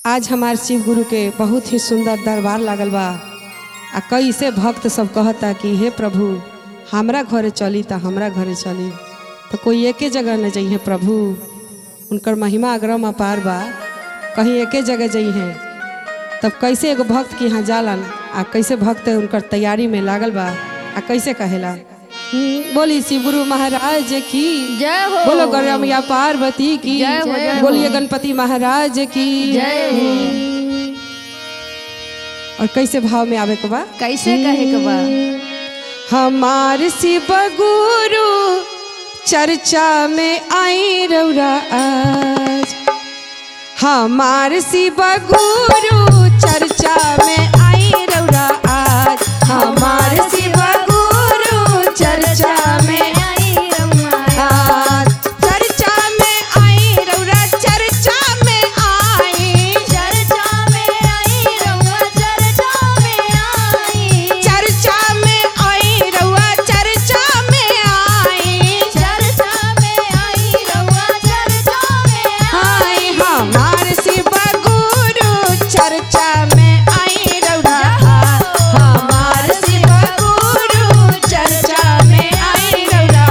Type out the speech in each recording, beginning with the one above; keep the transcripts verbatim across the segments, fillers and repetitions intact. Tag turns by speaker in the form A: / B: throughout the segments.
A: आज हमार शिव गुरु के बहुत ही सुंदर दरबार लागल बा। आ कैसे भक्त सब कहता कि हे प्रभु हमरा घरे चली तो हमरा घरे चली, तो कोई एके जगह न जाइए प्रभु। उनकर महिमा अग्रम अपार बा, कहीं एके जगह जाइए। तब कैसे एगो भक्त के यहाँ जालन आ कैसे भक्त उनकर तैयारी में लागल बा आ कैसे कहेला। बोली शिव गुरु महाराज की
B: जय हो।
A: बोलो गौरैया पार्वती की
B: जय हो, जय हो।
A: बोलिए गणपति महाराज की
B: जय हो।
A: और कैसे भाव में आवे के बा,
B: कैसे कहे के बा।
A: हमार शिव गुरु चर्चा में आई रौरा आज। हमार शिव गुरु चर्चा में आई रौरा आज। हमार शिव गुरु चर्चा में आई रौरा आज। चर्चा में आई रौरा, चर्चा में आई,
B: चर्चा में आई रउआ, चर्चा में आई,
A: चर्चा में आई रौआ, चर्चा में आई,
B: चर्चा में आई रउआ, चर्चा में
A: हाय हमार शिव गुरु चर्चा में आई रौरा। हमार शिव गुरु चर्चा में आई रौरा।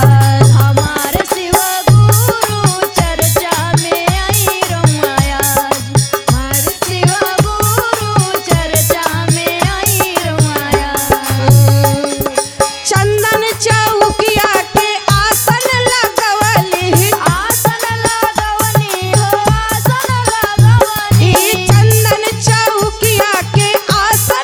B: हमार शिव गुरु चर्चा में आई रउआ आज। हमार शिव गुरु चर्चा में आई रउआ आज।
A: चंदन चौकिया के आसन लगवली,
B: आसन लगवनी हो, आसन लगवनी,
A: ई चंदन चौकिया के आसन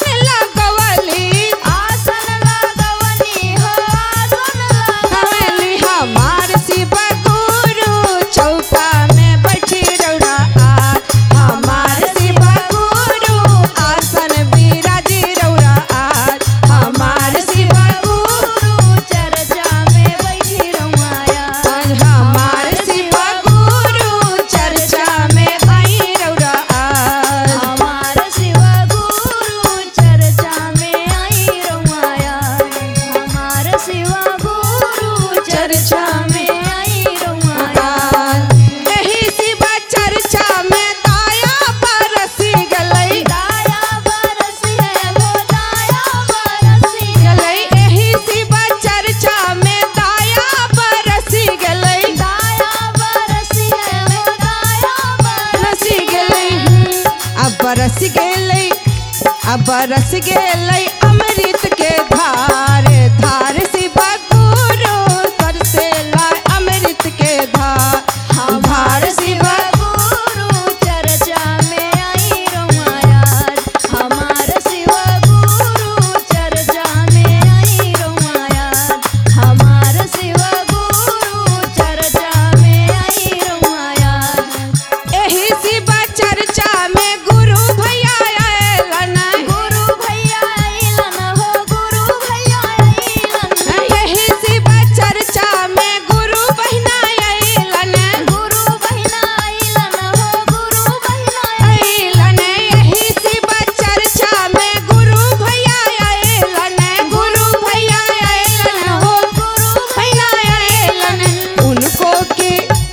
A: लगवली।
B: आसन लगवनी हो, आसन लगवनी।
A: हवेली हमार शिव गुरु चौका में बैठी रौरा आज। हमार शिव गुरु आसन बिराजी रौरा आज। हमार शिव गुरु
B: चर्चा में बैठी रउआ आज।
A: आज। हमार शिव गुरु चर्चा में आई रौरा आज।
B: हमार शिव गुरु चर्चा में आई रउआ आज। हमार शिव गुरु चर्चा में आई रउआ आज।
A: एही शिव चर्चा में दाया बरसी गलई,
B: दाया बरसी है वो, दाया बरसी है।
A: गलई एही शिव चर्चा में दाया बरसी गलई,
B: दाया बरसी है वो, दाया
A: बरसी
B: बरसी
A: गलई। अब बरस गेलई, अब बरस गेलई अमृत के धार। धार शिव गुरु बरसेला अमृत के धार। धार शिव
B: गुरु चर्चा में आई रउआ आज। हमार शिव गुरु चर्चा में आई रउआ आज। हमार शिव गुरु चर्चा में आई रउआ आज।
A: एही शिव चर्चा में गुरु भैया आएलन।
B: गुरु भैया अइलन हो, गुरु भैया अइलन।
A: एही शिव चर्चा में गुरु बहिना आएलन।
B: गुरु बहिना अइलन हो, गुरु बहिना
A: आएलन एही शिव चर्चा में गुरु भैया आएलन। गुरु भैया आएलन हो, गुरु भैया आएलन। उनको के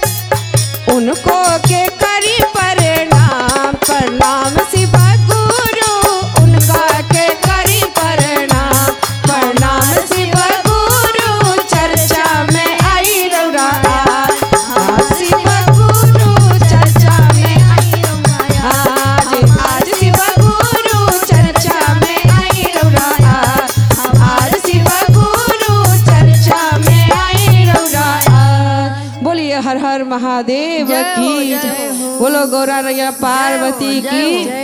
A: उनको के करी प्रणाम, प्रणाम शिव गुरु उनका के करी प्रणाम। प्रणाम शिव गुरु चर्चा में आई रौरा आज। आज शिव गुरु चर्चा में
B: आई रउआ आज।
A: आज आज शिव गुरु चर्चा में आई रौरा आज। आज शिव गुरु चर्चा में आई रौरा आज। बोलिए हर हर महादेव
B: जय हो,
A: की
B: जय
A: जय।
B: हो।
A: बोलो गौरैया पार्वती
B: जय हो,
A: की
B: जय